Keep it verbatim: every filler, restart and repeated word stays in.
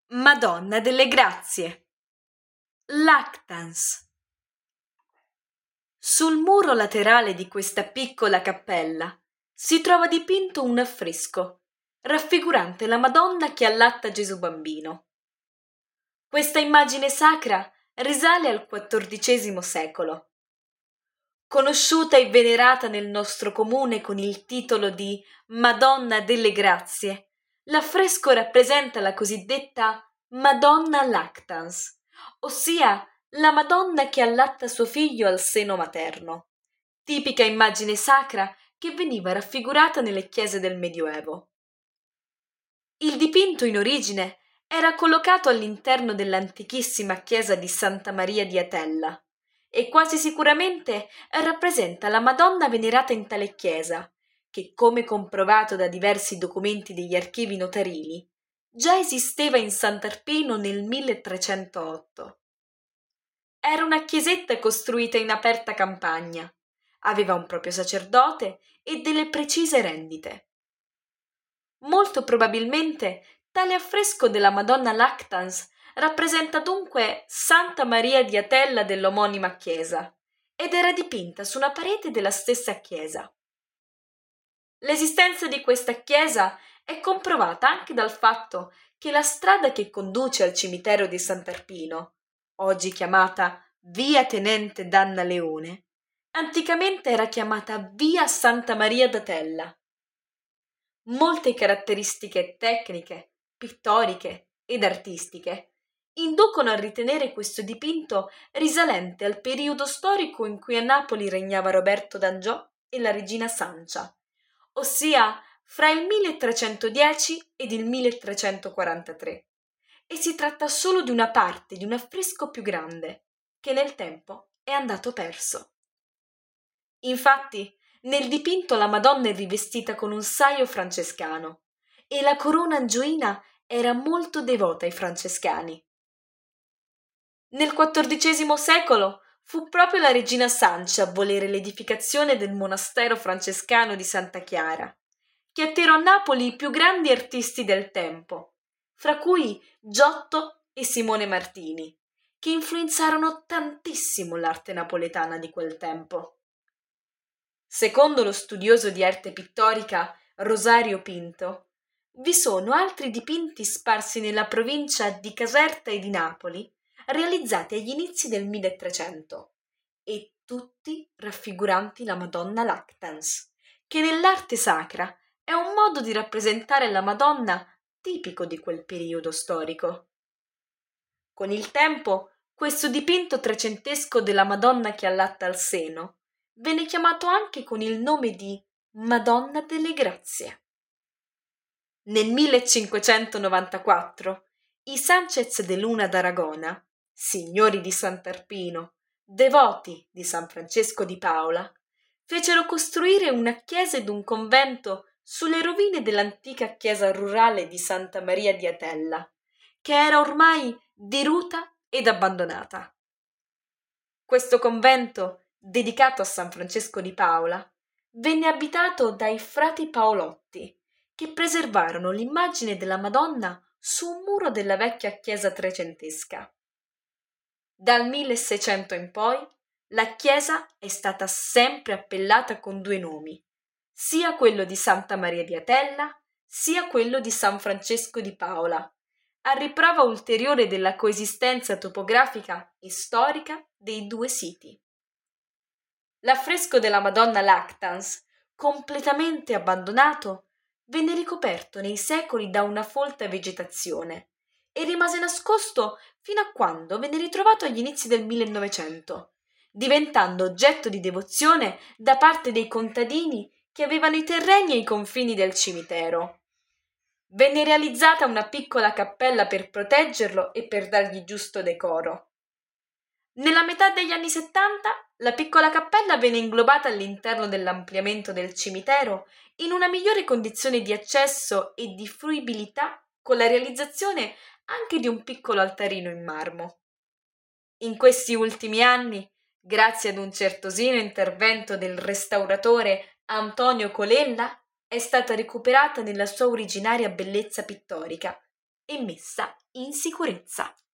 Madonna delle Grazie. Lactans. Sul muro laterale di questa piccola cappella si trova dipinto un affresco raffigurante la Madonna che allatta Gesù bambino. Questa immagine sacra risale al quattordicesimo secolo. Conosciuta e venerata nel nostro comune con il titolo di Madonna delle Grazie, l'affresco rappresenta la cosiddetta Madonna Lactans, ossia la Madonna che allatta suo figlio al seno materno, tipica immagine sacra che veniva raffigurata nelle chiese del Medioevo. Il dipinto in origine era collocato all'interno dell'antichissima chiesa di Santa Maria di Atella e quasi sicuramente rappresenta la Madonna venerata in tale chiesa, che, come comprovato da diversi documenti degli archivi notarili, già esisteva in Sant'Arpino nel milletrecentootto. Era una chiesetta costruita in aperta campagna, aveva un proprio sacerdote e delle precise rendite. Molto probabilmente tale affresco della Madonna Lactans rappresenta dunque Santa Maria di Atella dell'omonima chiesa ed era dipinta su una parete della stessa chiesa. L'esistenza di questa chiesa è comprovata anche dal fatto che la strada che conduce al cimitero di Sant'Arpino, oggi chiamata Via Tenente d'Anna Leone, anticamente era chiamata Via Santa Maria d'Atella. Molte caratteristiche tecniche, pittoriche ed artistiche inducono a ritenere questo dipinto risalente al periodo storico in cui a Napoli regnava Roberto d'Angiò e la regina Sancia, ossia fra il milletrecentodieci ed il milletrecentoquarantatré, e si tratta solo di una parte di un affresco più grande, che nel tempo è andato perso. Infatti, nel dipinto la Madonna è rivestita con un saio francescano e la corona angioina era molto devota ai francescani. Nel quattordicesimo secolo fu proprio la regina Sancia a volere l'edificazione del monastero francescano di Santa Chiara, che attirò a Napoli i più grandi artisti del tempo, fra cui Giotto e Simone Martini, che influenzarono tantissimo l'arte napoletana di quel tempo. Secondo lo studioso di arte pittorica Rosario Pinto, vi sono altri dipinti sparsi nella provincia di Caserta e di Napoli, realizzati agli inizi del milletrecento, e tutti raffiguranti la Madonna Lactans, che nell'arte sacra è un modo di rappresentare la Madonna tipico di quel periodo storico. Con il tempo, questo dipinto trecentesco della Madonna che allatta al seno venne chiamato anche con il nome di Madonna delle Grazie. Nel millecinquecentonovantaquattro i Sanchez de Luna d'Aragona, signori di Sant'Arpino, devoti di San Francesco di Paola, fecero costruire una chiesa ed un convento sulle rovine dell'antica chiesa rurale di Santa Maria di Atella, che era ormai diruta ed abbandonata. Questo convento, dedicato a San Francesco di Paola, venne abitato dai frati Paolotti, che preservarono l'immagine della Madonna su un muro della vecchia chiesa trecentesca. Dal milleseicento in poi la chiesa è stata sempre appellata con due nomi, sia quello di Santa Maria di Atella, sia quello di San Francesco di Paola, a riprova ulteriore della coesistenza topografica e storica dei due siti. L'affresco della Madonna Lactans, completamente abbandonato, venne ricoperto nei secoli da una folta vegetazione e rimase nascosto fino a quando venne ritrovato agli inizi del millenovecento, diventando oggetto di devozione da parte dei contadini che avevano i terreni ai confini del cimitero. Venne realizzata una piccola cappella per proteggerlo e per dargli giusto decoro. Nella metà degli anni settanta la piccola cappella venne inglobata all'interno dell'ampliamento del cimitero in una migliore condizione di accesso e di fruibilità, con la realizzazione anche di un piccolo altarino in marmo. In questi ultimi anni, grazie ad un certosino intervento del restauratore Antonio Colella, è stata recuperata nella sua originaria bellezza pittorica e messa in sicurezza.